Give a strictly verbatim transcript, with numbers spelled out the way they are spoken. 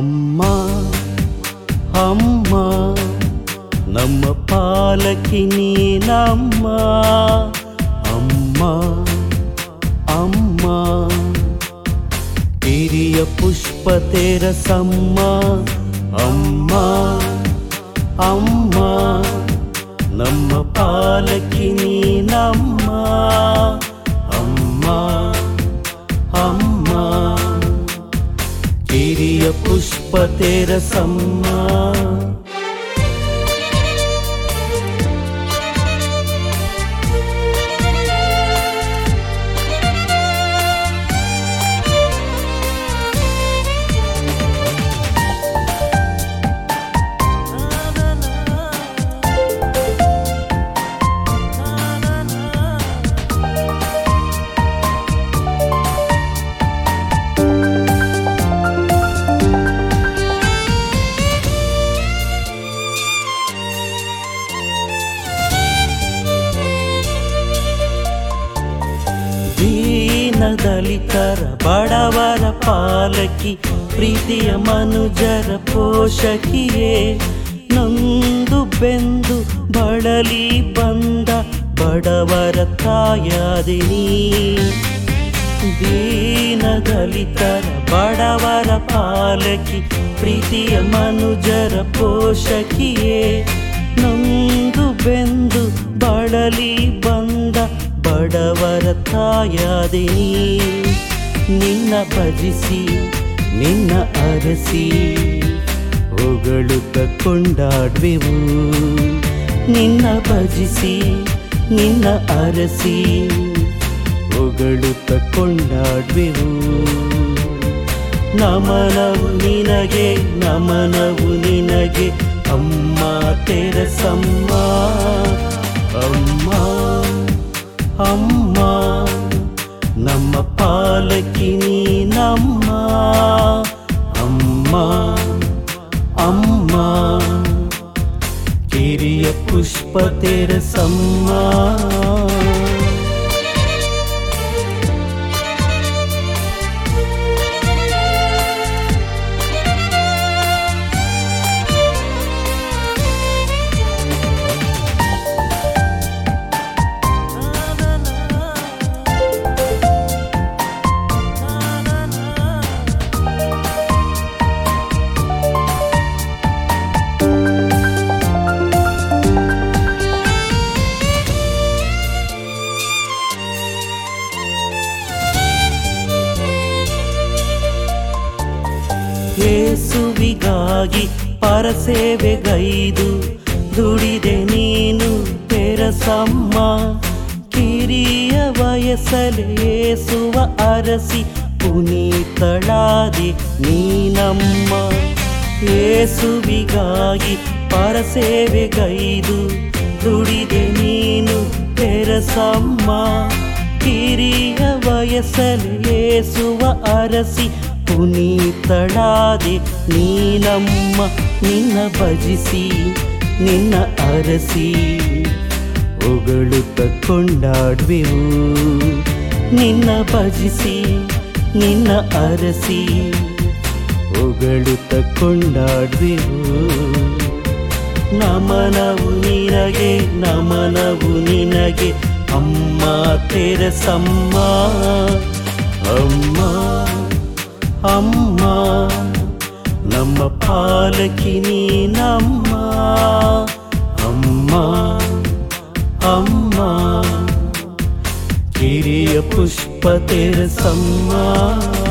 ಅಮ್ಮ ಅಮ್ಮ ನಮ್ಮ ಪಾಲಕಿ ನೀನಮ್ಮ. ಅಮ್ಮ ಅಮ್ಮ ಹಿರಿಯ ಪುಷ್ಪ ತೆರಸಮ್ಮ. ಅಮ್ಮ ಅಮ್ಮ ನಮ್ಮ ಪಾಲಕಿ ನೀನಮ್ಮ. ಅಮ್ಮ ಅಮ್ಮ ಹಿರಿಯ ಪುಷ್ಪ ತೆರಸಮ್ಮ. ದಲಿತರ ಬಡವರ ಪಾಲಕಿ, ಪ್ರೀತಿಯ ಮನುಜರ ಪೋಷಕಿಯೇ, ನೊಂದು ಬೆಂದು ಬಳಲಿ ಬಂದ ಬಡವರ ತಾಯಾದೆ ನೀ. ದೀನ ದಲಿತರ ಬಡವರ ಪಾಲಕಿ, ಪ್ರೀತಿಯ ಮನುಜರ ಪೋಷಕಿಯೇ, ನೊಂದು ಬೆಂದು ಬಳಲಿ ಬಂದ ಬಡವರ ತಾಯಾದೆ ನೀ. ನಿನ್ನ ಭಜಿಸಿ ನಿನ್ನ ಅರಸಿ ಹೊಗಳುತ್ತ ಕೊಂಡಾಡುವೆವು. ನಿನ್ನ ಭಜಿಸಿ ನಿನ್ನ ಅರಸಿ ಹೊಗಳುತ್ತ ಕೊಂಡಾಡುವೆವು. ನಮನವು ನಿನಗೆ ನಮನವು ನಿನಗೆ ಅಮ್ಮ ತೆರಸಮ್ಮ. ಅಮ್ಮ ಅಮ್ಮ ನಮ್ಮ ಪಾಲಕಿ ನೀನಮ್ಮ. ಅಮ್ಮ ಅಮ್ಮ ಹಿರಿಯ ಪುಷ್ಪ ತೆರಸಮ್ಮ. ಯೇಸುವಿಗಾಗಿ ಪರಸೇವೆಗೈದು ದುಡಿದೆ ನೀನು ತೆರಸಮ್ಮ. ಕಿರಿಯ ವಯಸ್ಸಲ್ಲಿ ಯೇಸುವ ಅರಸಿ ಪುನೀತಳಾದೆ ನೀನಮ್ಮ. ಯೇಸುವಿಗಾಗಿ ಪರಸೇವೆಗೈದು ದುಡಿದೆ ನೀನು ತೆರಸಮ್ಮ. ಕಿರಿಯ ವಯಸ್ಸಲ್ಲಿ ಯೇಸುವ ಅರಸಿ ಪುನೀತಳಾದೆ ನೀನಮ್ಮ. ನಿನ್ನ ಭಜಿಸಿ ನಿನ್ನ ಅರಸಿ ಹೊಗಳುತ್ತ ಕೊಂಡಾಡುವೆವು. ನಿನ್ನ ಭಜಿಸಿ ನಿನ್ನ ಅರಸಿ ಹೊಗಳುತ್ತ ಕೊಂಡಾಡುವೆವು. ನಮನವು ನಿನಗೆ ನಮನವು ನಿನಗೆ ಅಮ್ಮ ತೆರಸಮ್ಮ. ಅಮ್ಮ ಅಮ್ಮ ನಮ್ಮ ಪಾಲಕಿ ನೀನಮ್ಮ. ಅಮ್ಮ ಅಮ್ಮ ಹಿರಿಯ ಪುಷ್ಪ ತೆರಸಮ್ಮ.